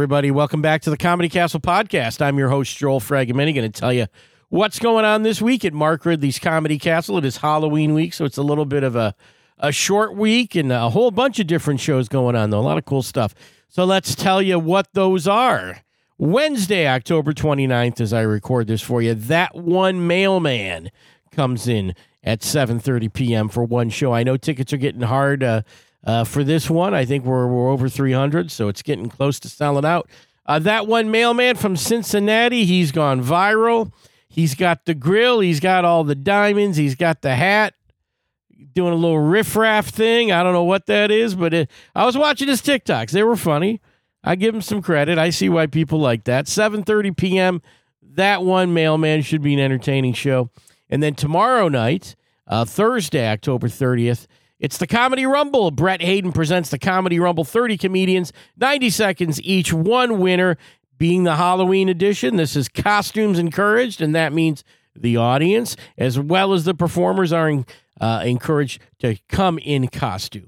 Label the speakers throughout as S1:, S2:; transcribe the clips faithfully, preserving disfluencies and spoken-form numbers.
S1: everybody. Welcome back to the Comedy Castle podcast. I'm your host, Joel Fragomeni, going to tell you what's going on this week at Mark Ridley's Comedy Castle. It is Halloween week, so it's a little bit of a, a short week and a whole bunch of different shows going on, though. A lot of cool stuff. So let's tell you what those are. Wednesday, October twenty-ninth, as I record this for you, That One Mailman comes in at seven thirty p.m. for one show. I know tickets are getting hard uh, uh, for this one. I think we're, we're over three hundred, so it's getting close to selling out. Uh, That One Mailman from Cincinnati, he's gone viral. He's got the grill. He's got all the diamonds. He's got the hat. Doing a little riffraff thing. I don't know what that is, but it, I was watching his TikToks. They were funny. I give him some credit. I see why people like that. seven thirty p.m., That One Mailman should be an entertaining show. And then tomorrow night, uh, Thursday, October thirtieth, it's the Comedy Rumble. Brett Hayden presents the Comedy Rumble. thirty comedians, ninety seconds each, one winner. Being the Halloween edition, this is costumes encouraged, and that means the audience, as well as the performers, are in, uh, encouraged to come in costume.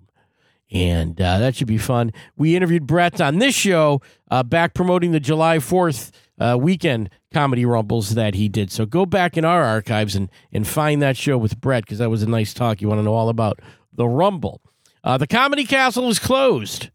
S1: And uh, that should be fun. We interviewed Brett on this show, uh, back promoting the July fourth uh, weekend Comedy Rumbles that he did. So go back in our archives and, and find that show with Brett, because that was a nice talk. You want to know all about the Rumble. Uh, the Comedy Castle is closed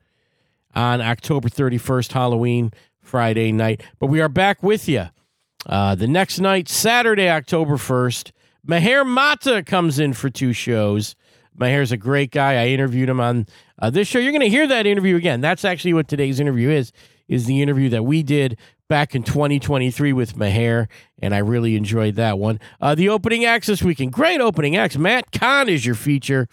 S1: on October thirty-first, Halloween, Friday night. But we are back with you. Uh, the next night, Saturday, October first, Meher Mata comes in for two shows. Meher's a great guy. I interviewed him on uh, this show. You're going to hear that interview again. That's actually what today's interview is, is the interview that we did back in twenty twenty-three with Meher, and I really enjoyed that one. Uh, the opening acts this weekend, great opening acts. Matt Kahn is your feature,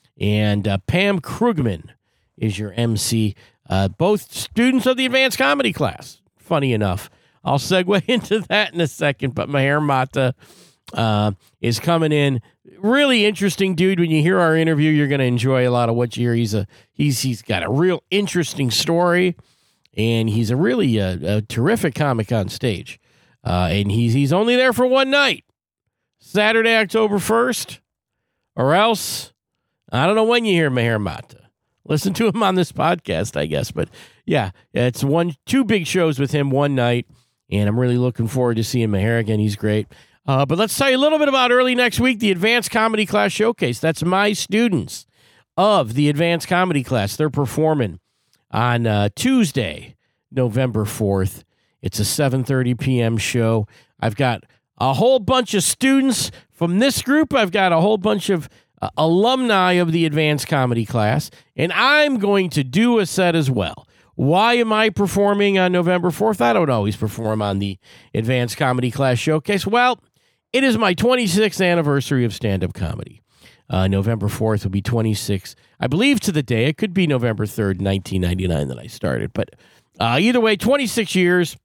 S1: and uh, Pam Krugman is your M C. Uh, both students of the advanced comedy class, funny enough. I'll segue into that in a second, but Meher Mata uh, is coming in. Really interesting dude. When you hear our interview, you're going to enjoy a lot of what you hear. He's a he's he's got a real interesting story, and he's a really uh, a terrific comic on stage. Uh, and he's he's only there for one night, Saturday, October first, or else I don't know when you hear Meher Mata. Listen to him on this podcast, I guess. But yeah, it's one two big shows with him one night, and I'm really looking forward to seeing Meher again. He's great. Uh, but let's tell you a little bit about early next week, the Advanced Comedy Class Showcase. That's my students of the Advanced Comedy Class. They're performing on uh, Tuesday, November fourth. It's a seven thirty p.m. show. I've got a whole bunch of students from this group. I've got a whole bunch of uh, alumni of the Advanced Comedy Class, and I'm going to do a set as well. Why am I performing on November fourth? I don't always perform on the Advanced Comedy Class Showcase. Well, it is my twenty-sixth anniversary of stand-up comedy. Uh, November fourth will be twenty-six, I believe, to the day. It could be November third, nineteen ninety-nine that I started. But uh, either way, twenty-six years.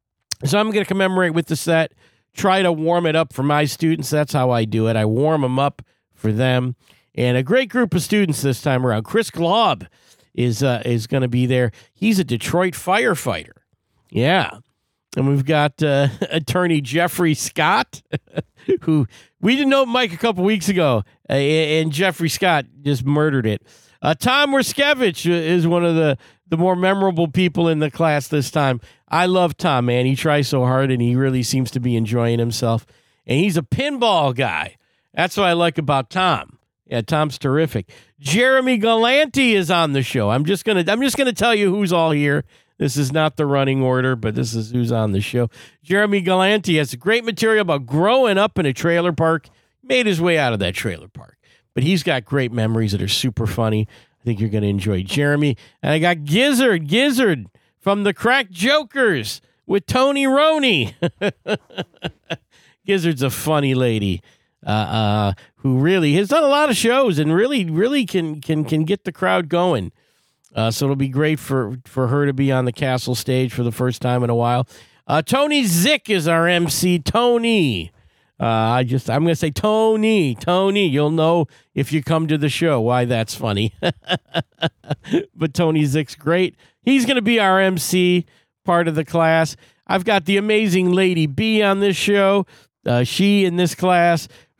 S1: So I'm going to commemorate with the set, try to warm it up for my students. That's how I do it. I warm them up for them. And a great group of students this time around. Chris Glaub is, uh, is going to be there. He's a Detroit firefighter. Yeah. And we've got uh, attorney Jeffrey Scott, who we didn't know Mike a couple weeks ago, uh, and Jeffrey Scott just murdered it. Uh, Tom Ruskevich is one of the, the more memorable people in the class this time. I love Tom, man. He tries so hard, and he really seems to be enjoying himself. And he's a pinball guy. That's what I like about Tom. Yeah, Tom's terrific. Jeremy Galanti is on the show. I'm just gonna I'm just gonna tell you who's all here. This is not the running order, but this is who's on the show. Jeremy Galanti has great material about growing up in a trailer park. Made his way out of that trailer park. But he's got great memories that are super funny. I think you're going to enjoy Jeremy. And I got Gizzard, Gizzard from the Crack Jokers with Tony Roney. Gizzard's a funny lady uh, uh, who really has done a lot of shows and really, really can can can get the crowd going. Uh, so it'll be great for, for her to be on the Castle stage for the first time in a while. Uh, Tony Zick is our M C. Tony. Uh, I just, I'm going to say Tony. Tony, you'll know if you come to the show why that's funny. But Tony Zick's great. He's going to be our M C, part of the class. I've got the amazing Lady B on this show. Uh, she in this class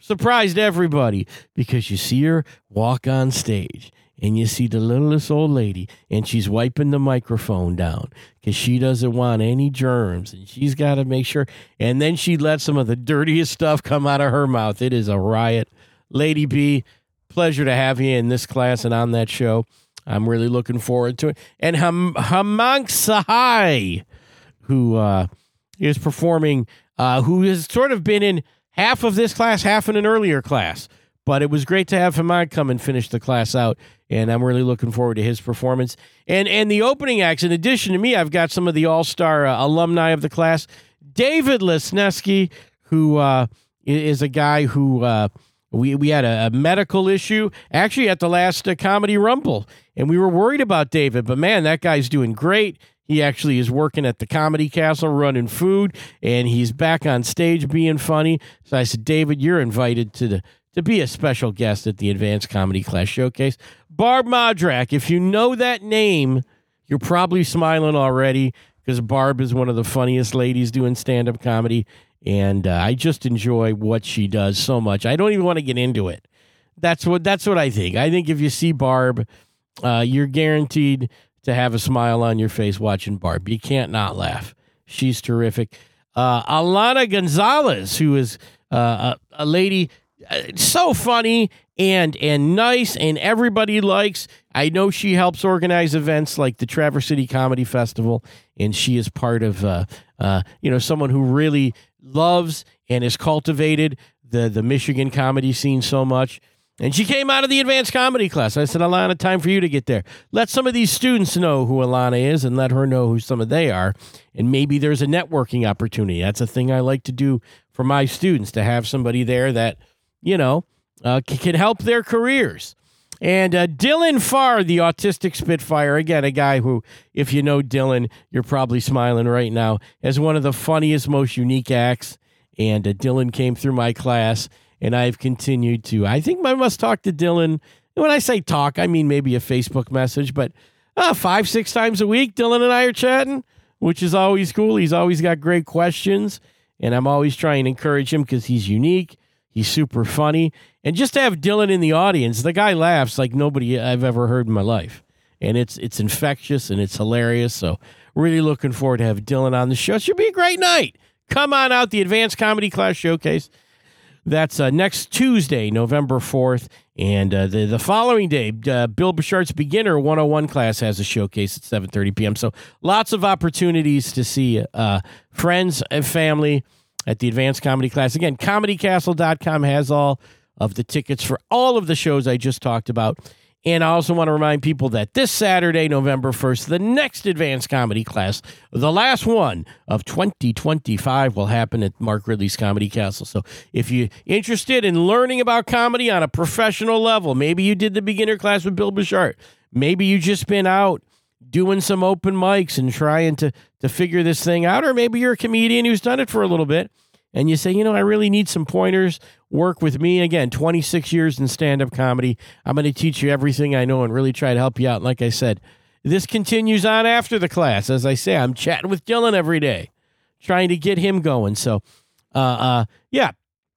S1: surprised everybody because you see her walk on stage and you see the littlest old lady and she's wiping the microphone down because she doesn't want any germs and she's got to make sure. And then she lets some of the dirtiest stuff come out of her mouth. It is a riot. Lady B, pleasure to have you in this class and on that show. I'm really looking forward to it. And Ham- Hemang Sahai, who uh, is performing, uh, who has sort of been in half of this class, half in an earlier class. But it was great to have Hemang come and finish the class out, and I'm really looking forward to his performance. And and the opening acts, in addition to me, I've got some of the all-star uh, alumni of the class. David Lesneski, who uh, is a guy who uh, we, we had a, a medical issue, actually at the last uh, Comedy Rumble, and we were worried about David, but man, that guy's doing great. He actually is working at the Comedy Castle running food, and he's back on stage being funny. So I said, David, you're invited to the to be a special guest at the Advanced Comedy Class Showcase. Barb Modrak, if you know that name, you're probably smiling already because Barb is one of the funniest ladies doing stand-up comedy, and uh, I just enjoy what she does so much. I don't even want to get into it. That's what that's what I think. I think if you see Barb, uh, you're guaranteed to have a smile on your face watching Barb. You can't not laugh. She's terrific. Uh, Alana Gonzalez, who is uh, a, a lady... Uh, so funny and and nice, and everybody likes. I know she helps organize events like the Traverse City Comedy Festival, and she is part of uh, uh, you know someone who really loves and has cultivated the the Michigan comedy scene so much. And she came out of the advanced comedy class. I said, Alana, time for you to get there. Let some of these students know who Alana is, and let her know who some of they are. And maybe there's a networking opportunity. That's a thing I like to do for my students, to have somebody there that, you know, uh, c- can help their careers. And uh, Dylan Farr, the autistic Spitfire, again, a guy who, if you know Dylan, you're probably smiling right now, as one of the funniest, most unique acts. And uh, Dylan came through my class, and I've continued to, I think I must talk to Dylan. When I say talk, I mean maybe a Facebook message, but uh, five, six times a week, Dylan and I are chatting, which is always cool. He's always got great questions, and I'm always trying to encourage him because he's unique. He's super funny. And just to have Dylan in the audience, the guy laughs like nobody I've ever heard in my life. And it's it's infectious and it's hilarious. So really looking forward to have Dylan on the show. It should be a great night. Come on out, the Advanced Comedy Class Showcase. That's uh, next Tuesday, November fourth. And uh, the, the following day, uh, Bill Bichart's Beginner one oh one class has a showcase at seven thirty p.m. So lots of opportunities to see uh, friends and family at the Advanced Comedy Class. Again, comedy castle dot com has all of the tickets for all of the shows I just talked about. And I also want to remind people that this Saturday, November first, the next Advanced Comedy Class, the last one of twenty twenty-five, will happen at Mark Ridley's Comedy Castle. So if you're interested in learning about comedy on a professional level, maybe you did the beginner class with Bill Bichart, maybe you just been out doing some open mics and trying to, to figure this thing out, or maybe you're a comedian who's done it for a little bit, and you say, you know, I really need some pointers, work with me. Again, twenty-six years in stand-up comedy. I'm going to teach you everything I know and really try to help you out. And like I said, this continues on after the class. As I say, I'm chatting with Dylan every day, trying to get him going. So, uh, uh, yeah,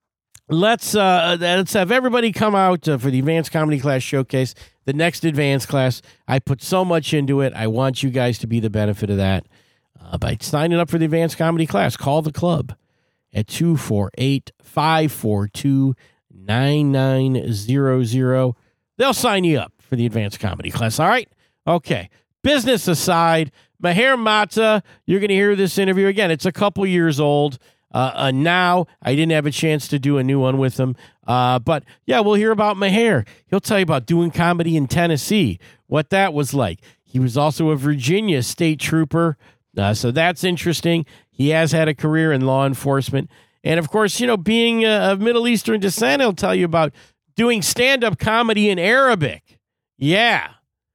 S1: let's uh, let's have everybody come out uh, for the Advanced Comedy Class Showcase, the next advanced class. I put so much into it. I want you guys to be the benefit of that uh, by signing up for the Advanced Comedy Class. Call the club at two four eight, five four two, nine nine zero zero. They'll sign you up for the Advanced Comedy Class. All right? Okay. Business aside, Meher Matzah, you're going to hear this interview again. It's a couple years old. Uh, uh, now, I didn't have a chance to do a new one with him. Uh, but, yeah, we'll hear about Meher. He'll tell you about doing comedy in Tennessee, what that was like. He was also a Virginia state trooper, uh, so that's interesting. He has had a career in law enforcement. And, of course, you know, being a, of Middle Eastern descent, he'll tell you about doing stand-up comedy in Arabic. Yeah.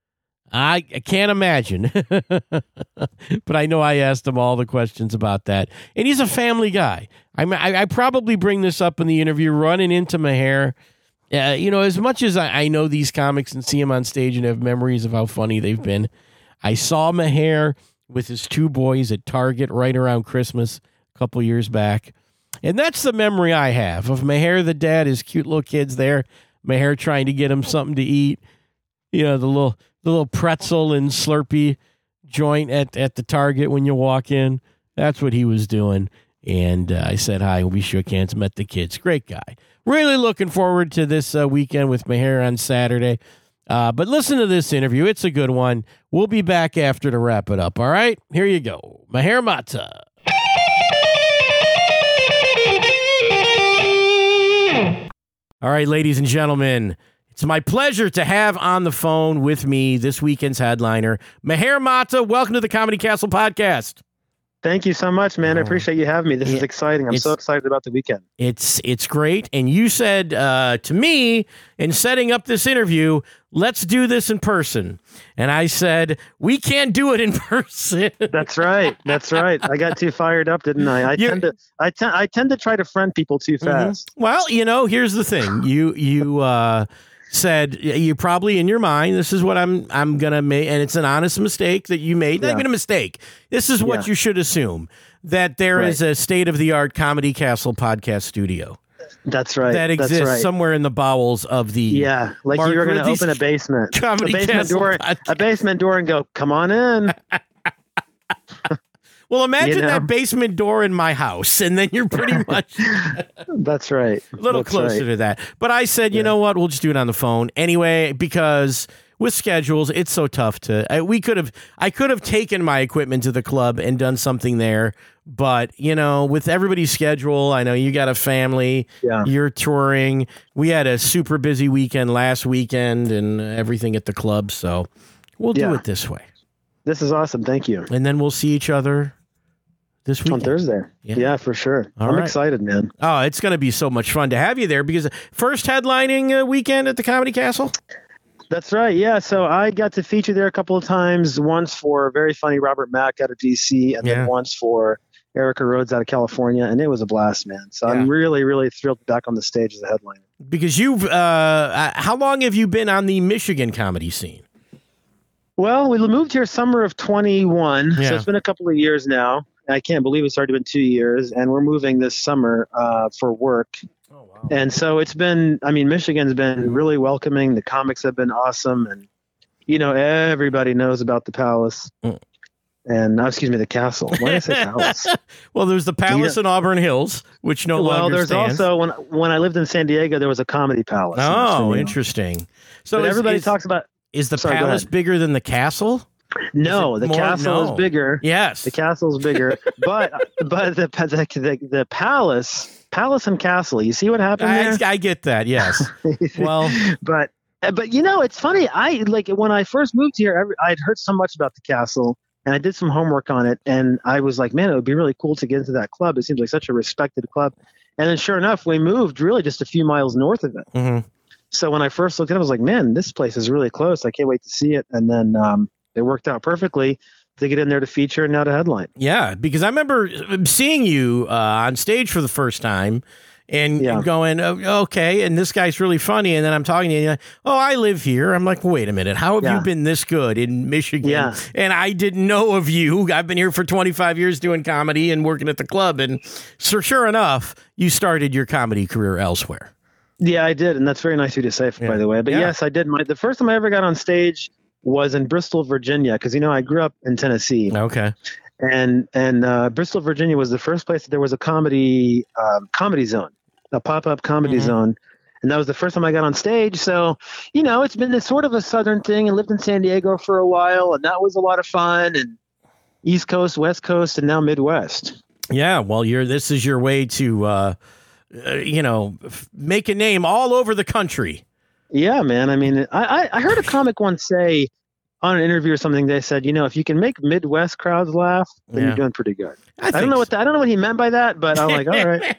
S1: I, I can't imagine. But I know I asked him all the questions about that. And he's a family guy. I mean, I, I probably bring this up in the interview, running into Meher. Uh, you know, as much as I, I know these comics and see them on stage and have memories of how funny they've been, I saw Meher with his two boys at Target right around Christmas a couple years back. And that's the memory I have of Maher, the dad, his cute little kids there. Maher trying to get him something to eat. You know, the little the little pretzel and Slurpee joint at, at the Target when you walk in. That's what he was doing. And uh, I said hi. We shook hands, met the kids. Great guy. Really looking forward to this uh, weekend with Maher on Saturday. Uh, but listen to this interview. It's a good one. We'll be back after to wrap it up. All right? Here you go. Maher Mata. All right, ladies and gentlemen, it's my pleasure to have on the phone with me this weekend's headliner, Maher Mata. Welcome to the Comedy Castle podcast.
S2: Thank you so much, man. I appreciate you having me. This
S1: it,
S2: is exciting. I'm so excited about the weekend.
S1: It's it's great. And you said uh, to me in setting up this interview, let's do this in person. And I said, we can't do it in person.
S2: That's right. That's right. I got too fired up, didn't I? I You're, tend to I, te- I tend to try to friend people too fast.
S1: Mm-hmm. Well, you know, here's the thing. You you uh, said you probably in your mind, this is what I'm I'm gonna make, and it's an honest mistake that you made. Not yeah. even a mistake. This is what yeah. you should assume, that there right. is a state of the art Comedy Castle podcast studio.
S2: That's right.
S1: That exists
S2: That's right.
S1: somewhere in the bowels of the
S2: yeah, like Mark you were going to open a basement,
S1: Comedy
S2: a basement
S1: Castle
S2: door,
S1: podcast.
S2: a basement door, and go, come on in.
S1: Well, imagine
S2: you know?
S1: that basement door in my house, and then you're pretty much
S2: That's right.
S1: a little
S2: That's
S1: closer
S2: right.
S1: to that. But I said, you yeah. know what? We'll just do it on the phone anyway, because with schedules, it's so tough to. I, we could have, I could have taken my equipment to the club and done something there, but you know, with everybody's schedule, I know you got a family,
S2: yeah.
S1: you're touring. We had a super busy weekend last weekend and everything at the club, so we'll do
S2: yeah.
S1: it this way.
S2: This is awesome. Thank you.
S1: And then we'll see each other this weekend.
S2: On Thursday. Yeah, yeah for sure. All I'm right. excited, man.
S1: Oh, it's going to be so much fun to have you there, because first headlining uh, weekend at the Comedy Castle?
S2: That's right. Yeah. So I got to feature there a couple of times, once for very funny Robert Mack out of D C, and yeah. then once for Erica Rhodes out of California. And it was a blast, man. So yeah. I'm really, really thrilled to be back on the stage as a headliner. Because
S1: you've, uh, how long have you been on the Michigan comedy scene?
S2: Well, we moved here summer of twenty-one. Yeah. So it's been a couple of years now. I can't believe it's already been two years, and we're moving this summer uh, for work. Oh, wow. And so it's been, I mean, Michigan's been really welcoming. The comics have been awesome. And, you know, everybody knows about the Palace. Mm. And, uh, excuse me, the Castle. Why did I say Palace?
S1: Well, there's the Palace yeah. in Auburn Hills, which no
S2: well,
S1: longer
S2: there's
S1: stands.
S2: also, when when I lived in San Diego, there was a Comedy Palace.
S1: Oh, interesting. So
S2: but
S1: is,
S2: everybody
S1: is,
S2: talks about...
S1: Is the
S2: sorry,
S1: Palace bigger than the Castle?
S2: No, the
S1: more,
S2: castle
S1: no.
S2: is bigger.
S1: Yes,
S2: the castle is bigger, but but the, the the palace, palace and castle. You see what happened there?
S1: I, I get that. Yes. Well,
S2: but but you know, it's funny. I like when I first moved here, I'd heard so much about the castle, and I did some homework on it, and I was like, man, it would be really cool to get into that club. It seems like such a respected club. And then, sure enough, we moved really just a few miles north of it.
S1: Mm-hmm.
S2: So when I first looked at it, I was like, man, this place is really close. I can't wait to see it. And then. Um, It worked out perfectly to get in there to feature and now to headline.
S1: Yeah, because I remember seeing you uh, on stage for the first time and yeah. going, oh, okay, and this guy's really funny. And then I'm talking to you, and you're like, oh, I live here. I'm like, wait a minute. How have yeah. you been this good in Michigan?
S2: Yeah.
S1: And I didn't know of you. I've been here for twenty-five years doing comedy and working at the club. And so sure enough, you started your comedy career elsewhere.
S2: Yeah, I did. And that's very nice of you to say, yeah. by the way. But yeah. yes, I did. My The first time I ever got on stage was in Bristol, Virginia, because, you know, I grew up in Tennessee.
S1: Okay.
S2: And and uh, Bristol, Virginia was the first place that there was a comedy um, comedy zone, a pop-up comedy mm-hmm. zone. And that was the first time I got on stage. So, you know, it's been this sort of a Southern thing. I lived in San Diego for a while, and that was a lot of fun. And East Coast, West Coast, and now Midwest.
S1: Yeah, well, you're this is your way to, uh, uh, you know, f- make a name all over the country.
S2: Yeah, man. I mean, I, I heard a comic once say on an interview or something, they said, you know, if you can make Midwest crowds laugh, then yeah. you're doing pretty good. I, I don't know what the, I don't know what he meant by that, but I'm like, all right.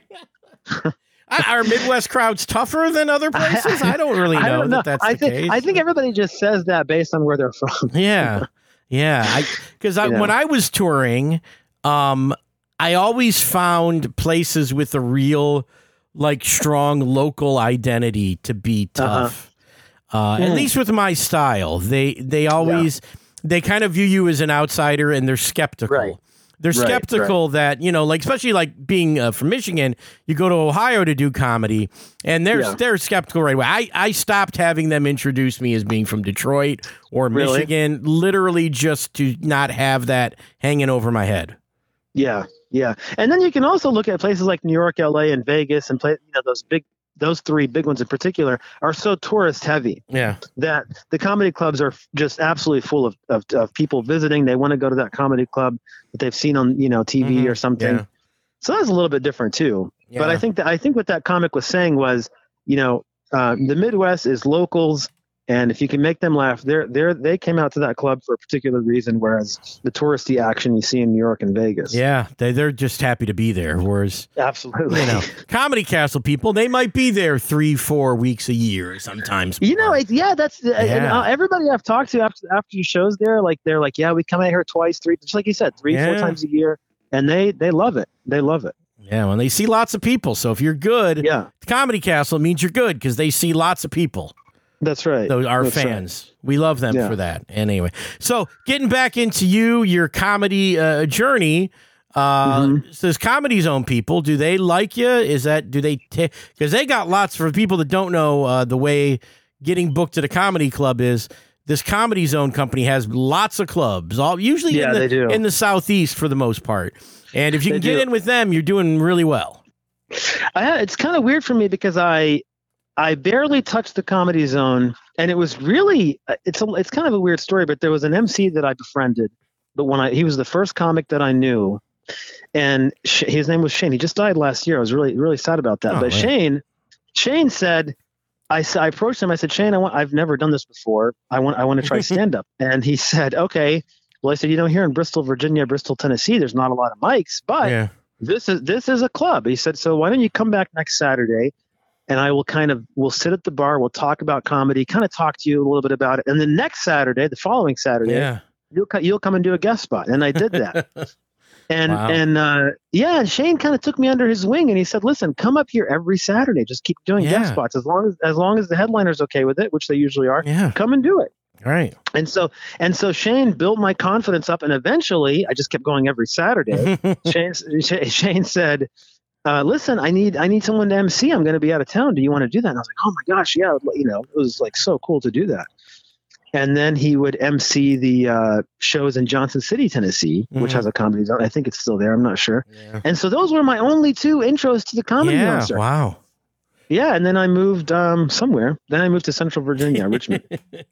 S1: Are Midwest crowds tougher than other places? I, I don't really know, don't know. that that's
S2: I
S1: the
S2: think,
S1: case.
S2: I think everybody just says that based on where they're from.
S1: Yeah, yeah. Because I, I, when I was touring, um, I always found places with a real, like, strong local identity to be tough. Uh-huh. Uh, mm. At least with my style, they they always yeah. they kind of view you as an outsider and they're skeptical.
S2: Right.
S1: they're skeptical right, right. that, you know, like, especially like being uh, from Michigan, you go to Ohio to do comedy, and they're yeah. they're skeptical right away. I, I stopped having them introduce me as being from Detroit or really? Michigan, literally just to not have that hanging over my head.
S2: Yeah, yeah. And then you can also look at places like New York, L A, and Vegas, and play, you know, those big those three big ones in particular are so tourist heavy
S1: yeah.
S2: that the comedy clubs are just absolutely full of, of, of people visiting. They want to go to that comedy club that they've seen on, you know, T V mm-hmm. or something. Yeah. So that's a little bit different too. Yeah. But I think that I think what that comic was saying was, you know, uh, the Midwest is locals. And if you can make them laugh, they're they're they came out to that club for a particular reason, whereas the touristy action you see in New York and Vegas.
S1: Yeah, they they're just happy to be there. Whereas,
S2: absolutely,
S1: you know, Comedy Castle people, they might be there three, four weeks a year sometimes.
S2: You know, it, yeah, that's yeah. And, uh, everybody I've talked to after after the shows there, like they're like, yeah, we come out here twice, three, just like you said, three, yeah. four times a year, and they they love it. They love it.
S1: Yeah, well, they see lots of people. So if you're good,
S2: yeah,
S1: Comedy Castle means you're good because they see lots of people.
S2: That's right.
S1: Those our
S2: That's
S1: fans.
S2: Right.
S1: We love them
S2: yeah.
S1: for that. Anyway, so getting back into you, your comedy uh, journey. Uh, mm-hmm. Says Comedy Zone people, do they like you? Is that do they? Because ta- they got lots for people that don't know uh, the way getting booked at a comedy club is. This Comedy Zone company has lots of clubs, all usually
S2: yeah,
S1: in, the,
S2: they do.
S1: in the Southeast for the most part. And if you
S2: they
S1: can get
S2: do.
S1: in with them, you're doing really well.
S2: I, it's kind of weird for me because I. I barely touched the Comedy Zone, and it was really it's a, it's kind of a weird story. But there was an M C that I befriended, but when I he was the first comic that I knew, and sh- his name was Shane. He just died last year. I was really really sad about that. Oh, but man. Shane, Shane said, I I approached him. I said, Shane, I want I've never done this before. I want I want to try stand up. And he said, okay. Well, I said, you know, here in Bristol, Virginia, Bristol, Tennessee, there's not a lot of mics, but
S1: yeah.
S2: this is this is a club. He said, so why don't you come back next Saturday? And I will kind of, we'll sit at the bar, we'll talk about comedy, kind of talk to you a little bit about it. And the next Saturday, the following Saturday,
S1: yeah.
S2: you'll you'll come and do a guest spot. And I did that. and, wow. and uh, yeah, and Shane kind of took me under his wing and he said, listen, come up here every Saturday. Just keep doing yeah. guest spots. As long as, as long as the headliner's okay with it, which they usually are,
S1: yeah.
S2: come and do it.
S1: Right.
S2: And so, and so Shane built my confidence up. And eventually I just kept going every Saturday. Shane, Shane said, Uh, listen, I need I need someone to M C. I'm going to be out of town. Do you want to do that? And I was like, oh my gosh, yeah. You know, it was like so cool to do that. And then he would M C the uh, shows in Johnson City, Tennessee, mm-hmm. which has a comedy zone. I think it's still there. I'm not sure. Yeah. And so those were my only two intros to the comedy
S1: yeah,
S2: zone.
S1: Wow.
S2: Yeah, and then I moved um, somewhere. Then I moved to Central Virginia, Richmond.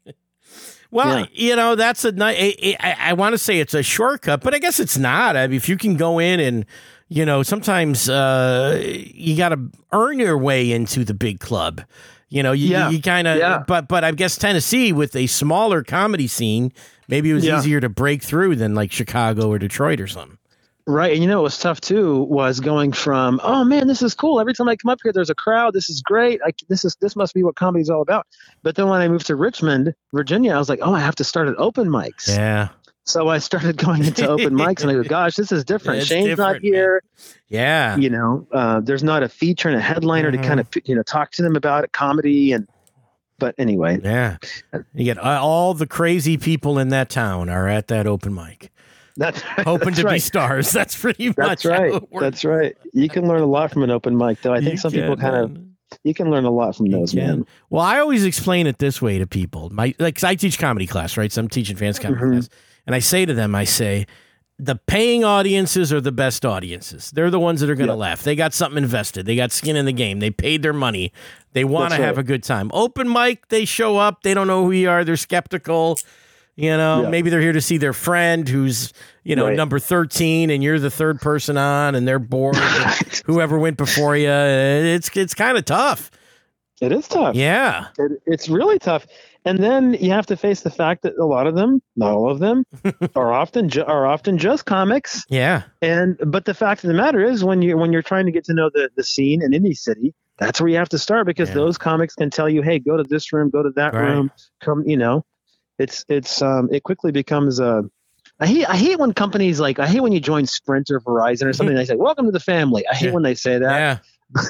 S1: Well,
S2: yeah.
S1: you know, that's a nice. I, I, I want to say it's a shortcut, but I guess it's not. I mean, if you can go in and. You know, sometimes uh, you got to earn your way into the big club. You know, you,
S2: yeah.
S1: you, you kind of,
S2: yeah.
S1: but but I guess Tennessee with a smaller comedy scene, maybe it was yeah. easier to break through than like Chicago or Detroit or something.
S2: Right. And you know, what was tough too was going from, oh man, this is cool. Every time I come up here, there's a crowd. This is great. I, this is, this must be what comedy's all about. But then when I moved to Richmond, Virginia, I was like, oh, I have to start at open mics.
S1: Yeah.
S2: So I started going into open mics and I go, gosh, this is different.
S1: It's
S2: Shane's
S1: different,
S2: not here.
S1: Man. Yeah.
S2: You know, uh, there's not a feature and a headliner mm-hmm. to kind of, you know, talk to them about it, comedy. And, but anyway.
S1: Yeah. You get uh, all the crazy people in that town are at that open mic.
S2: That's right.
S1: Hoping
S2: That's
S1: to
S2: right.
S1: be stars. That's pretty much
S2: That's right. That's right. You can learn a lot from an open mic, though. I think
S1: you
S2: some
S1: can,
S2: people kind
S1: man.
S2: of, you can learn a lot from those, man.
S1: Well, I always explain it this way to people. My, like, 'cause I teach comedy class, right? So I'm teaching fans comedy mm-hmm. class. And I say to them, I say, the paying audiences are the best audiences. They're the ones that are going to yep. laugh. They got something invested. They got skin in the game. They paid their money. They want to have right. a good time. Open mic, they show up. They don't know who you are. They're skeptical. You know, yeah. maybe they're here to see their friend who's, you know, right. number thirteen and you're the third person on and they're bored. And whoever went before you. It's, it's kind of tough.
S2: It is tough.
S1: Yeah.
S2: It, it's really tough. And then you have to face the fact that a lot of them, not all of them, are often ju- are often just comics.
S1: Yeah.
S2: And but the fact of the matter is, when you when you're trying to get to know the, the scene in any city, that's where you have to start because yeah. those comics can tell you, hey, go to this room, go to that right. room, come. You know, it's it's um it quickly becomes a. I hate I hate when companies like I hate when you join Sprint or Verizon or something. They say, "Welcome to the family." I hate
S1: yeah.
S2: when they say that.
S1: Yeah.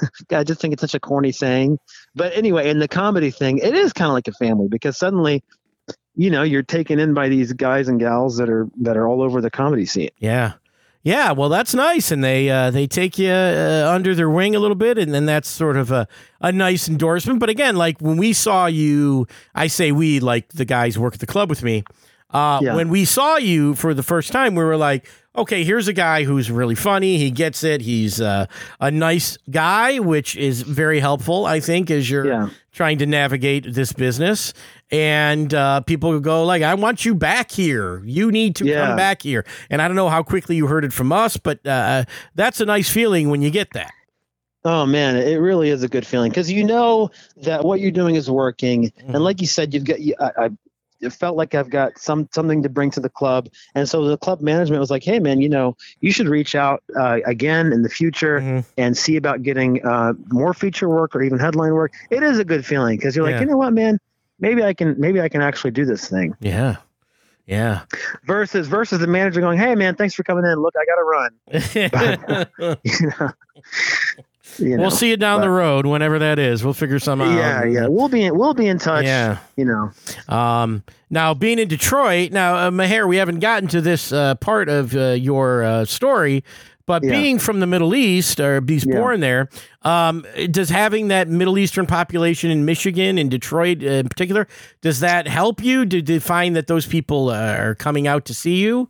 S2: I just think it's such a corny saying. But anyway, in the comedy thing, it is kind of like a family because suddenly, you know, you're taken in by these guys and gals that are that are all over the comedy scene.
S1: Yeah. Yeah, well, that's nice, and they uh, they take you uh, under their wing a little bit, and then that's sort of a, a nice endorsement. But again, like when we saw you, I say we, like the guys who work at the club with me, uh, yeah. when we saw you for the first time, we were like, okay, here's a guy who's really funny. He gets it. He's uh, a nice guy, which is very helpful, I think, as you're yeah. trying to navigate this business. And uh, people go like, I want you back here. You need to yeah. come back here. And I don't know how quickly you heard it from us, but uh, that's a nice feeling when you get that.
S2: Oh, man, it really is a good feeling because you know that what you're doing is working. Mm-hmm. And like you said, you've got you, I, I it felt like I've got some something to bring to the club. And so the club management was like, hey, man, you know, you should reach out uh, again in the future mm-hmm. and see about getting uh, more feature work or even headline work. It is a good feeling because you're like, yeah. you know what, man, maybe I can maybe I can actually do this thing.
S1: Yeah. Yeah.
S2: Versus versus the manager going, hey, man, thanks for coming in. Look, I got to run. you know.
S1: You know, we'll see you down but, the road whenever that is. We'll figure something out.
S2: Yeah, yeah. We'll be in, we'll be in touch.
S1: Yeah.
S2: You know.
S1: Um, now, being in Detroit, now, uh, Maher, we haven't gotten to this uh, part of uh, your uh, story, but yeah. being from the Middle East or being yeah. born there, um, does having that Middle Eastern population in Michigan, in Detroit in particular, does that help you? Did you find that those people uh, are coming out to see you?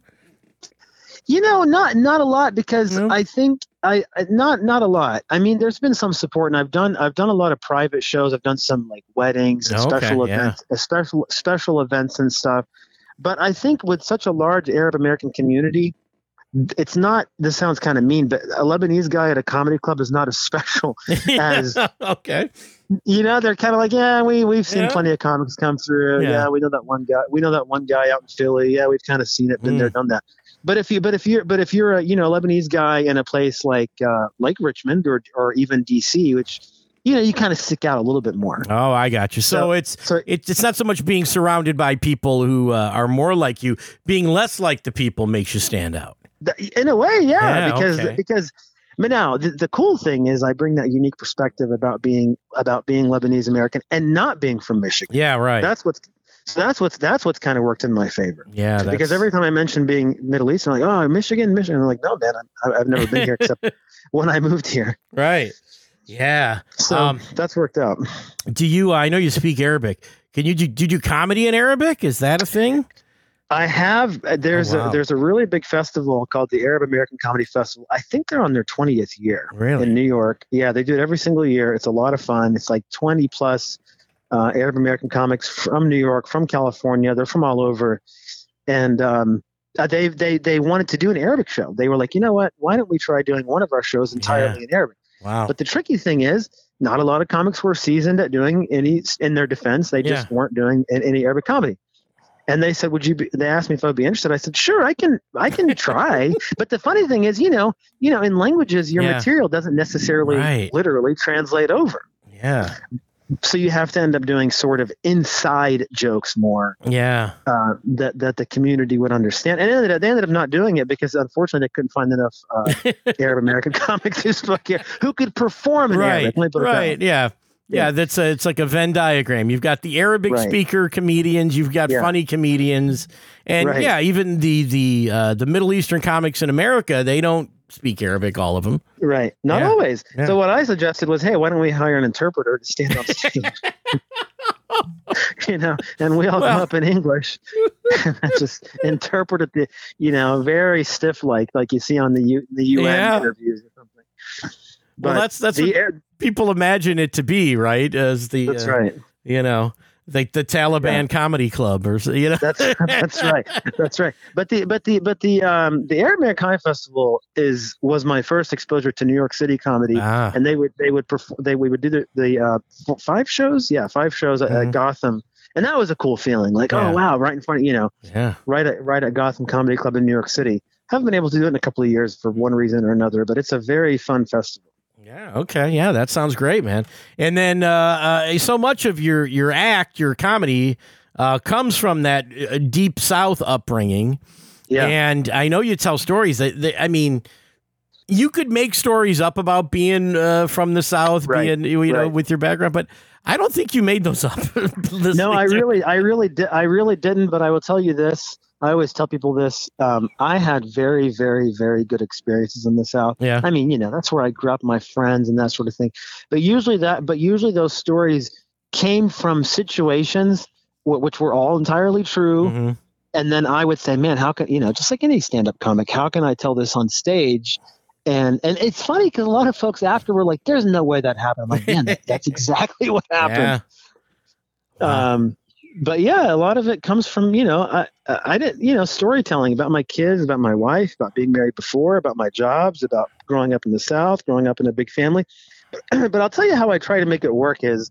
S2: You know, not not a lot because no. I think I not not a lot. I mean, there's been some support, and I've done I've done a lot of private shows. I've done some like weddings and okay, special yeah. events, special special events and stuff. But I think with such a large Arab American community, it's not. This sounds kind of mean, but a Lebanese guy at a comedy club is not as special as.
S1: Okay.
S2: You know, they're kind of like, yeah, we we've seen
S1: yeah.
S2: plenty of comics come through. Yeah. yeah, we know that one guy. We know that one guy out in Philly. Yeah, we've kind of seen it, been mm. there, done that. But if you, but if you're, but if you're a, you know, Lebanese guy in a place like, uh, like Richmond or, or even D C, which, you know, you kind of stick out a little bit more.
S1: Oh, I got you. So, so it's, so, it's, it's not so much being surrounded by people who uh, are more like you. Being less like the people makes you stand out.
S2: In a way, yeah,
S1: yeah
S2: because,
S1: okay.
S2: because, but now the, the cool thing is I bring that unique perspective about being, about being Lebanese American and not being from Michigan.
S1: Yeah, right.
S2: That's what's, So that's what's that's what's kind of worked in my favor.
S1: Yeah, that's...
S2: because every time I mention being Middle Eastern, I'm like, oh, Michigan, Michigan. I'm like, no, man, I'm, I've never been here except when I moved here.
S1: Right. Yeah.
S2: So um, that's worked out.
S1: Do you? I know you speak Arabic. Can you do, do you do comedy in Arabic? Is that a thing?
S2: I have. There's oh, wow. a there's a really big festival called the Arab American Comedy Festival. I think they're on their twentieth year.
S1: Really?
S2: In New York. Yeah, they do it every single year. It's a lot of fun. It's like twenty plus. Uh, Arab American comics from New York, from California. They're from all over. And um, they, they, they wanted to do an Arabic show. They were like, you know what? Why don't we try doing one of our shows entirely yeah. in Arabic?
S1: Wow.
S2: But the tricky thing is not a lot of comics were seasoned at doing any, in their defense, they just yeah. weren't doing any Arabic comedy. And they said, would you be, they asked me if I'd be interested. I said, sure, I can, I can try. But the funny thing is, you know, you know, in languages, your yeah. material doesn't necessarily right. literally translate over.
S1: Yeah.
S2: So you have to end up doing sort of inside jokes more.
S1: Yeah.
S2: Uh, that, that the community would understand. And they ended, up, they ended up not doing it because unfortunately they couldn't find enough uh, Arab American comics who spoke here who could perform in
S1: right.
S2: Arabic.
S1: Right. Yeah. Yeah. That's a, it's like a Venn diagram. You've got the Arabic right. speaker comedians. You've got yeah. funny comedians. And right. yeah, even the, the, uh, the Middle Eastern comics in America, they don't speak Arabic, all of them.
S2: Right. Not yeah. always. Yeah. So what I suggested was, hey, why don't we hire an interpreter to stand on stage? you know, and we all well, come up in English and just interpret it, the, you know, very stiff, like, like you see on the U, the U N yeah. interviews or something.
S1: But well, that's, that's what air, people imagine it to be, right? As the,
S2: that's
S1: uh,
S2: right.
S1: You know, like the Taliban yeah. comedy club or you know
S2: that's that's right that's right but the but the but the um the Arab American Comedy Festival is was my first exposure to New York City comedy ah. and they would they would perform they we would do the, the uh five shows yeah five shows mm-hmm. at, at Gotham, and that was a cool feeling, like yeah. oh wow, right in front of you know
S1: yeah
S2: right at right at Gotham Comedy Club in New York City. Haven't been able to do it in a couple of years for one reason or another, but it's a very fun festival.
S1: Yeah. Okay. Yeah, that sounds great, man. And then uh, uh, so much of your your act, your comedy, uh, comes from that uh, deep South upbringing.
S2: Yeah.
S1: And I know you tell stories that, that I mean, you could make stories up about being uh, from the South, right. being you know right. with your background, but I don't think you made those up.
S2: No, I really, I really did, I really didn't. But I will tell you this: I always tell people this. Um, I had very, very, very good experiences in the South.
S1: Yeah.
S2: I mean, you know, that's where I grew up, my friends and that sort of thing. But usually that, but usually those stories came from situations w- which were all entirely true. Mm-hmm. And then I would say, man, how can, you know, just like any stand-up comic, how can I tell this on stage? And and it's funny because a lot of folks after were like, there's no way that happened. I'm like, man, that, that's exactly what happened. Yeah. Wow. Um, But yeah, a lot of it comes from, you know, I, I didn't, you know, storytelling about my kids, about my wife, about being married before, about my jobs, about growing up in the South, growing up in a big family. But I'll tell you how I try to make it work is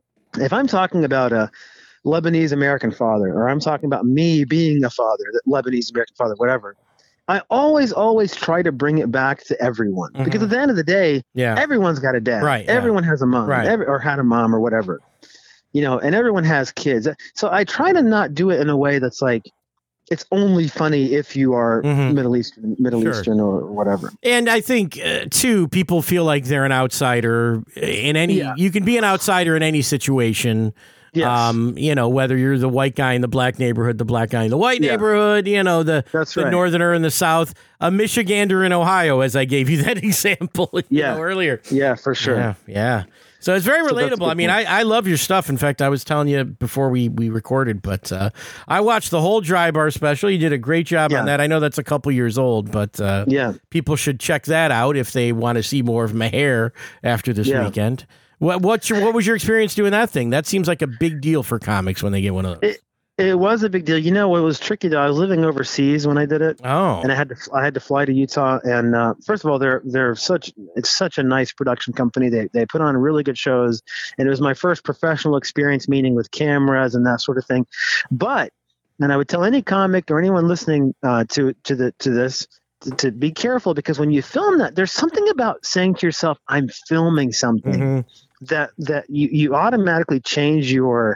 S2: if I'm talking about a Lebanese American father, or I'm talking about me being a father, that Lebanese American father, whatever, I always, always try to bring it back to everyone. Mm-hmm. Because at the end of the day, yeah. everyone's got a dad.
S1: Right,
S2: everyone
S1: yeah.
S2: has a mom
S1: right.
S2: every, or had a mom or whatever. You know, and everyone has kids. So I try to not do it in a way that's like, it's only funny if you are mm-hmm. Middle Eastern, Middle sure. Eastern or whatever.
S1: And I think, uh, too, people feel like they're an outsider in any, yeah. you can be an outsider in any situation. Yes. Um, you know, whether you're the white guy in the black neighborhood, the black guy in the white yeah. neighborhood, you know, the,
S2: That's
S1: the
S2: right.
S1: northerner in the South, a Michigander in Ohio, as I gave you that example you
S2: yeah.
S1: know, earlier.
S2: Yeah, for sure.
S1: Yeah, yeah. So it's very relatable. So I mean, I, I love your stuff. In fact, I was telling you before we, we recorded, but uh, I watched the whole Dry Bar special. You did a great job yeah. on that. I know that's a couple years old, but uh,
S2: yeah.
S1: people should check that out if they want to see more of my hair after this yeah. weekend. What what's your, what was your experience doing that thing? That seems like a big deal for comics when they get one of those.
S2: It, it was a big deal. You know, what was tricky though, I was living overseas when I did it.
S1: Oh.
S2: And I had to I had to fly to Utah. And uh, first of all, they're they're such it's such a nice production company. They they put on really good shows. And it was my first professional experience meeting with cameras and that sort of thing. But and I would tell any comic or anyone listening uh, to to the to this to, to be careful, because when you film that, there's something about saying to yourself, I'm filming something. Mm-hmm. that that you, you automatically change your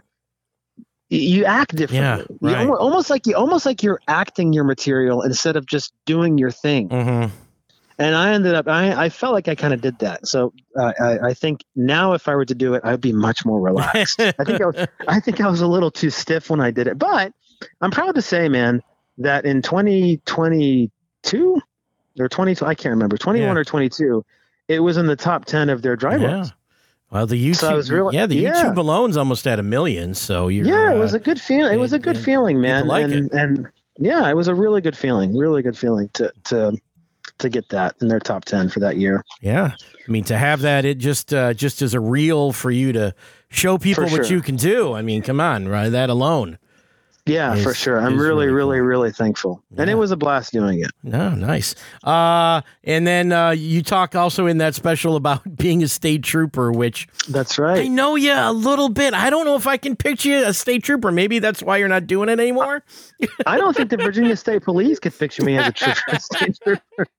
S2: you act differently.
S1: Yeah, right.
S2: You, almost like you almost like you're acting your material instead of just doing your thing.
S1: Mm-hmm.
S2: And I ended up I, I felt like I kind of did that. So uh, I, I think now if I were to do it, I'd be much more relaxed. I think I was I think I was a little too stiff when I did it. But I'm proud to say, man, that in twenty twenty-two or twenty I can't remember, twenty-one yeah. or twenty-two, it was in the top ten of their dry bars.
S1: Yeah. Well, the YouTube, so really, yeah, the
S2: yeah.
S1: YouTube alone's almost at a million. So you're,
S2: yeah, it was a good feeling. It was a good feeling, man.
S1: Like
S2: and,
S1: it.
S2: and yeah, it was a really good feeling. Really good feeling to to to get that in their top ten for that year.
S1: Yeah, I mean, to have that, it just uh, just as a reel for you to show people
S2: sure.
S1: what you can do. I mean, come on, right? That alone.
S2: Yeah, is, for sure. I'm really, really, really, cool. really thankful. Yeah. And it was a blast doing it.
S1: No, nice. Uh, and then uh, you talk also in that special about being a state trooper, which...
S2: That's right.
S1: I know you a little bit. I don't know if I can picture you a state trooper. Maybe that's why you're not doing it anymore.
S2: I don't think the Virginia State Police could picture me as a trooper, state trooper.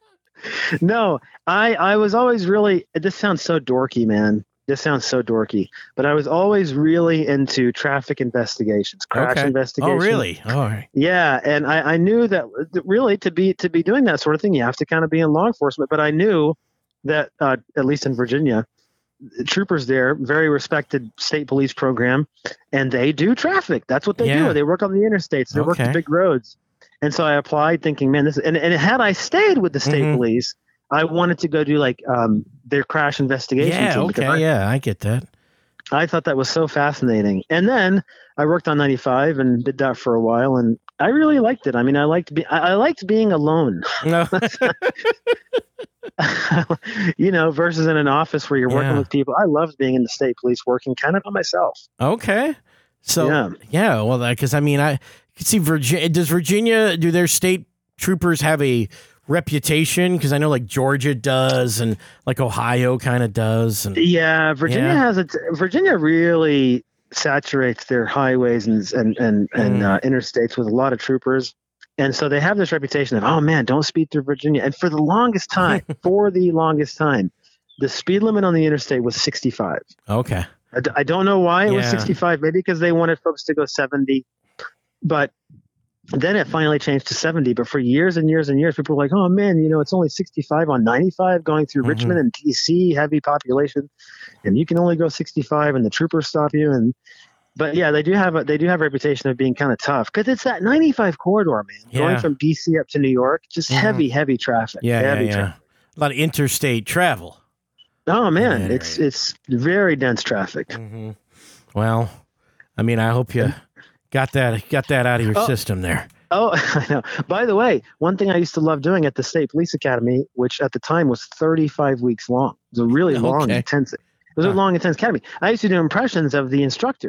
S2: No, I, I was always really... This sounds so dorky, man. This sounds so dorky, but I was always really into traffic investigations, crash
S1: okay.
S2: investigations.
S1: Oh, really? All right.
S2: Yeah, and I, I knew that really to be to be doing that sort of thing, you have to kind of be in law enforcement. But I knew that uh, at least in Virginia, troopers there, very respected state police program, and they do traffic. That's what they yeah. do. They work on the interstates. They okay. work the big roads. And so I applied, thinking, man, this. And, and had I stayed with the state mm-hmm. police, I wanted to go do like um, their crash investigation.
S1: Yeah, okay, I, yeah, I get that.
S2: I thought that was so fascinating. And then I worked on ninety-five and did that for a while, and I really liked it. I mean, I liked be, I, I liked being alone. No. You know, versus in an office where you're working yeah. with people. I loved being in the state police, working kind of by myself.
S1: Okay, so yeah, yeah well, because I mean, I can see Virginia. Does Virginia do their state troopers have a reputation? Because I know like Georgia does and like Ohio kind of does. And
S2: yeah, Virginia yeah. has a Virginia really saturates their highways and and and, mm. and uh, interstates with a lot of troopers, and so they have this reputation of, oh man, don't speed through Virginia. And for the longest time, for the longest time, the speed limit on the interstate was sixty-five.
S1: Okay,
S2: I, I don't know why it
S1: yeah.
S2: was sixty-five. Maybe because they wanted folks to go seventy, but then it finally changed to seventy. But for years and years and years, people were like, oh, man, you know, it's only sixty-five on ninety-five going through mm-hmm. Richmond and D C, heavy population. And you can only go sixty-five and the troopers stop you. And but yeah, they do have a they do have a reputation of being kind of tough because it's that ninety-five corridor, man. Yeah. Going from D C up to New York, just mm. heavy, heavy traffic.
S1: Yeah,
S2: heavy
S1: yeah, yeah.
S2: Traffic.
S1: A lot of interstate travel.
S2: Oh man, it's it's very dense traffic.
S1: Mm-hmm. Well, I mean, I hope you got that got that out of your oh. system there.
S2: Oh, I know. By the way, one thing I used to love doing at the State Police Academy, which at the time was thirty-five weeks long. It was a really okay. long, intense. It was huh. a long, intense academy. I used to do impressions of the instructor.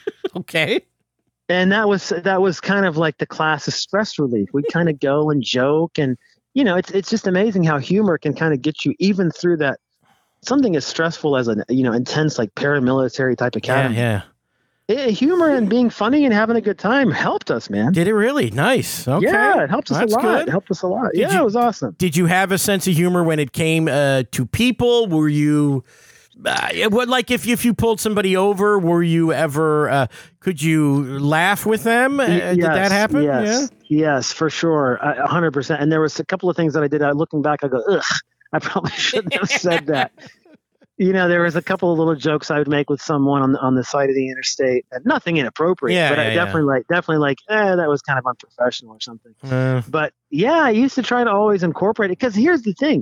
S1: Okay.
S2: And that was that was kind of like the class's stress relief. We'd kind of go and joke, and you know, it's it's just amazing how humor can kind of get you even through that. Something as stressful as a you know intense like paramilitary type academy.
S1: Yeah,
S2: yeah. It, humor and being funny and having a good time helped us, man.
S1: Did it really? Nice. Okay.
S2: Yeah, it helped us
S1: That's
S2: a lot.
S1: Good.
S2: It helped us a lot.
S1: Did
S2: yeah,
S1: you,
S2: it was awesome.
S1: Did you have a sense of humor when it came uh, to people? Were you uh, what like if if you pulled somebody over? Were you ever? Uh, could you laugh with them? Uh,
S2: yes,
S1: did that happen?
S2: Yes, yeah? yes, for sure, a hundred percent. And there was a couple of things that I did. I looking back, I go, ugh. I probably shouldn't have said that. You know, there was a couple of little jokes I would make with someone on the, on the side of the interstate, and nothing inappropriate.
S1: Yeah,
S2: but
S1: yeah,
S2: I definitely
S1: yeah.
S2: like, definitely like, eh, that was kind of unprofessional or something.
S1: Uh,
S2: but yeah, I used to try to always incorporate it because here's the thing: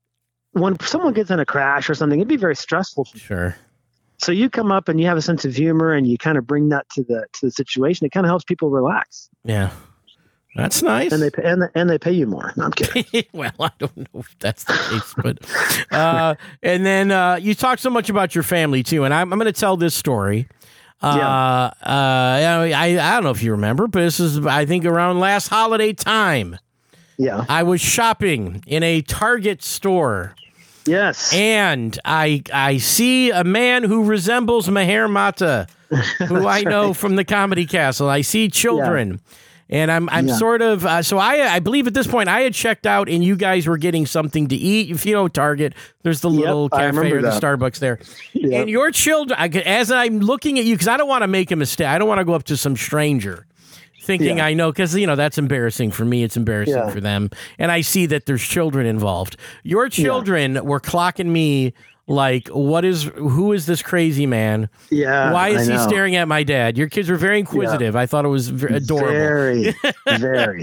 S2: when someone gets in a crash or something, it'd be very stressful.
S1: Sure.
S2: So you come up and you have a sense of humor, and you kind of bring that to the to the situation. It kind of helps people relax.
S1: Yeah. That's nice.
S2: And they pay, and, and they pay you more. No, I'm kidding.
S1: Well, I don't know if that's the case, but uh, and then uh, you talk so much about your family too, and I'm, I'm going to tell this story. Uh,
S2: yeah.
S1: Uh, I I don't know if you remember, but this is I think around last holiday time.
S2: Yeah.
S1: I was shopping in a Target store.
S2: Yes.
S1: And I I see a man who resembles Meher Mata, who I know right. from the Comedy Castle. I see children. Yeah. And I'm I'm yeah. sort of uh, so I I believe at this point I had checked out and you guys were getting something to eat. If you know Target, there's the little
S2: yep,
S1: cafe or the that. Starbucks there. Yep. And your children, I, as I'm looking at you, because I don't want to make a mistake. I don't want to go up to some stranger thinking yeah. I know, because you know that's embarrassing for me. It's embarrassing yeah. for them. And I see that there's children involved. Your children yeah. were clocking me. Like, what is, who is this crazy man?
S2: Yeah.
S1: Why is he staring at my dad? Your kids were very inquisitive. Yeah. I thought it was very adorable.
S2: Very, very,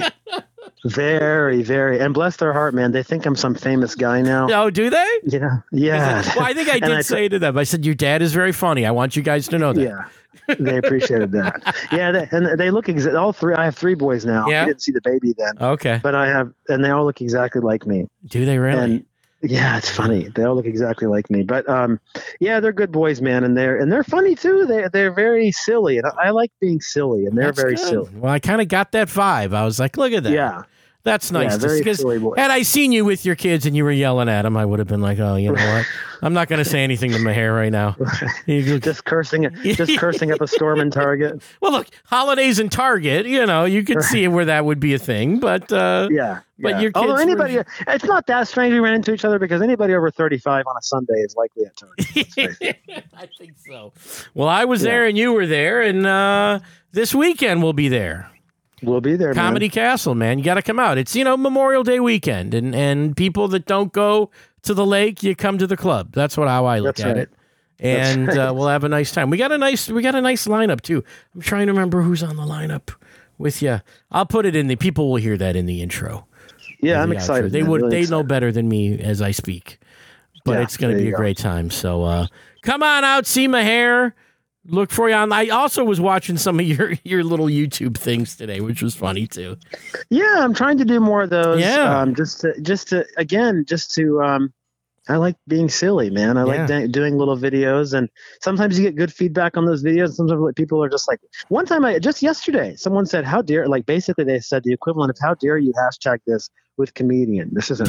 S2: very, very. And bless their heart, man. They think I'm some famous guy now.
S1: Oh, do they?
S2: Yeah. Yeah.
S1: Well, I think I did I say t- to them, I said, your dad is very funny. I want you guys to know that.
S2: Yeah. They appreciated that. Yeah. They, and they look, exa- all three, I have three boys now.
S1: Yeah.
S2: I didn't see the baby then.
S1: Okay.
S2: But I have, and they all look exactly like me.
S1: Do they really?
S2: And, yeah, it's funny. They all look exactly like me, but um, yeah, they're good boys, man, and they're and they're funny too. They they're very silly, and I, I like being silly, and they're That's very good. silly.
S1: Well, I kind of got that vibe. I was like, look at that.
S2: Yeah,
S1: that's nice.
S2: Yeah, very
S1: Because
S2: silly boy.
S1: Had I seen you with your kids and you were yelling at them, I would have been like, oh, you know what? I'm not going to say anything to Meher right now.
S2: just cursing, just cursing up a storm in Target.
S1: Well, look, holidays in Target, you know, you could right. see where that would be a thing, but uh,
S2: yeah.
S1: But
S2: yeah.
S1: your kids
S2: Although anybody,
S1: were...
S2: it's not that strange we ran into each other because anybody over thirty-five on a Sunday is likely at Target.
S1: I think so. Well, I was yeah. there and you were there, and uh, this weekend we'll be there.
S2: We'll be there,
S1: Comedy
S2: man.
S1: Castle, man. You got to come out. It's, you know, Memorial Day weekend, and, and people that don't go to the lake, you come to the club. That's what how I look
S2: That's
S1: at
S2: right.
S1: it. And
S2: right.
S1: uh, we'll have a nice time. We got a nice we got a nice lineup too. I'm trying to remember who's on the lineup with you. I'll put it in the people will hear that in the intro.
S2: Yeah, I'm excited.
S1: Outro. They
S2: man.
S1: would
S2: really
S1: they
S2: excited.
S1: know better than me as I speak. But
S2: yeah,
S1: it's going to be a
S2: go.
S1: great time. So uh, come on out, see Meher. Look for you on. I also was watching some of your, your little YouTube things today, which was funny too.
S2: Yeah, I'm trying to do more of those.
S1: Yeah.
S2: Um, just to, just to, again, just to, um, I like being silly, man. I
S1: Yeah.
S2: like da- doing little videos, and sometimes you get good feedback on those videos. Sometimes people are just like, one time I, just yesterday, someone said, how dare, like basically they said the equivalent of how dare you hashtag this with comedian. This isn't,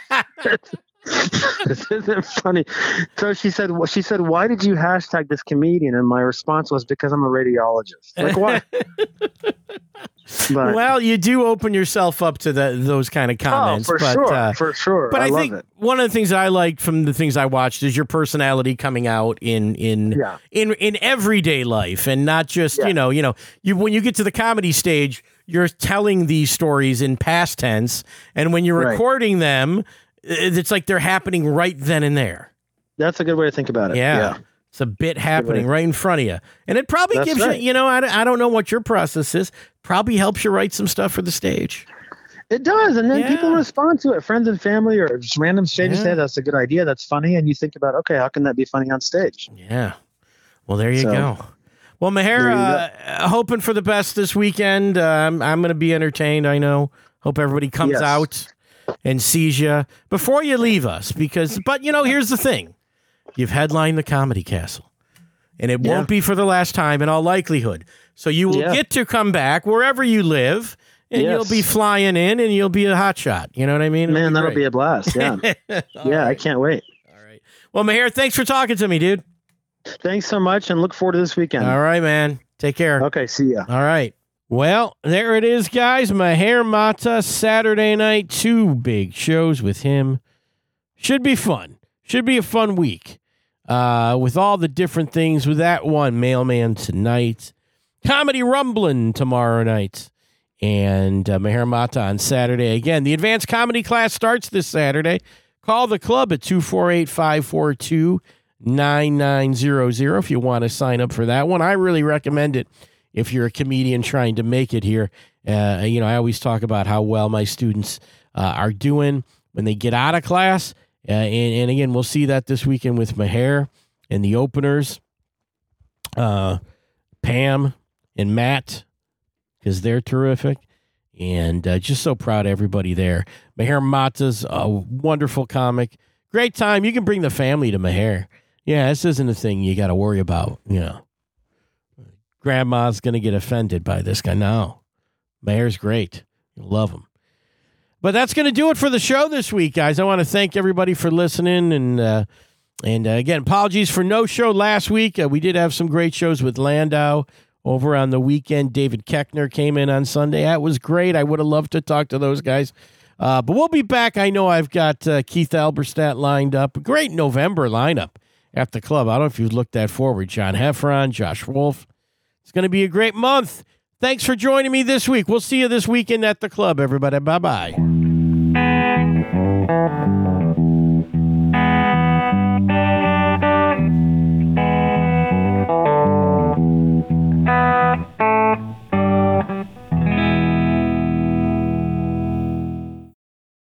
S2: this isn't funny. So she said, well, she said, why did you hashtag this comedian? And my response was, because I'm a radiologist. Like, what? But,
S1: well, you do open yourself up to the, those kind of comments.
S2: Oh, for
S1: but,
S2: sure,
S1: uh,
S2: for sure.
S1: But I,
S2: I love
S1: think
S2: it.
S1: one of the things that I liked from the things I watched is your personality coming out in in
S2: Yeah.
S1: in, in everyday life, and not just
S2: Yeah.
S1: you know you know you when you get to the comedy stage, you're telling these stories in past tense, and when you're
S2: Right.
S1: recording them, it's like they're happening right then and there.
S2: That's a good way to think about it.
S1: Yeah.
S2: Yeah.
S1: It's a bit happening right in front of you. And it probably
S2: That's
S1: gives
S2: right.
S1: you, you know, I, I don't know what your process is. Probably helps you write some stuff for the stage.
S2: It does. And then
S1: Yeah.
S2: people respond to it. Friends and family or just random strangers
S1: Yeah.
S2: say that's a good idea. That's funny. And you think about, okay, how can that be funny on stage?
S1: Yeah. Well, there you
S2: So,
S1: go. Well, Meher, uh, hoping for the best this weekend. Uh, I'm, I'm going to be entertained, I know. Hope everybody comes
S2: Yes.
S1: out and sees you before you leave us. Because, but, you know, here's the thing. You've headlined the Comedy Castle. And it
S2: Yeah.
S1: won't be for the last time in all likelihood. So you will
S2: Yeah.
S1: get to come back wherever you live. And
S2: Yes.
S1: you'll be flying in and you'll be a hot shot. You know what I mean?
S2: Man,
S1: It'll
S2: that'll
S1: great.
S2: be a blast. Yeah. yeah,
S1: right.
S2: I can't wait.
S1: All right. Well, Meher, thanks for talking to me, dude.
S2: Thanks so much and look forward to this weekend.
S1: All right, man. Take care.
S2: Okay, see ya.
S1: All right. Well, there it is, guys. Meher Mata, Saturday night. Two big shows with him. Should be fun. Should be a fun week. Uh, with all the different things with that one. Mailman tonight. Comedy Rumblin' tomorrow night. And uh, Meher Mata on Saturday. Again, the advanced comedy class starts this Saturday. Call the club at two four eight, five four two, nine nine zero zero if you want to sign up for that one. I really recommend it if you're a comedian trying to make it here. Uh, you know, I always talk about how well my students uh, are doing when they get out of class. Uh, and, and again, we'll see that this weekend with Meher and the openers, uh, Pam and Matt, because they're terrific. And uh, just so proud of everybody there. Meher Mata's a wonderful comic. Great time. You can bring the family to Meher. Yeah, this isn't a thing you got to worry about. You know, grandma's going to get offended by this guy. No, Meher's great. You'll love him. But that's going to do it for the show this week, guys. I want to thank everybody for listening. And, uh, and uh, again, apologies for no show last week. Uh, we did have some great shows with Landau over on the weekend. David Keckner came in on Sunday. That was great. I would have loved to talk to those guys. Uh, but we'll be back. I know I've got uh, Keith Alberstadt lined up. A great November lineup at the club. I don't know if you've looked that forward. John Heffron, Josh Wolf. It's going to be a great month. Thanks for joining me this week. We'll see you this weekend at the club, everybody. Bye-bye.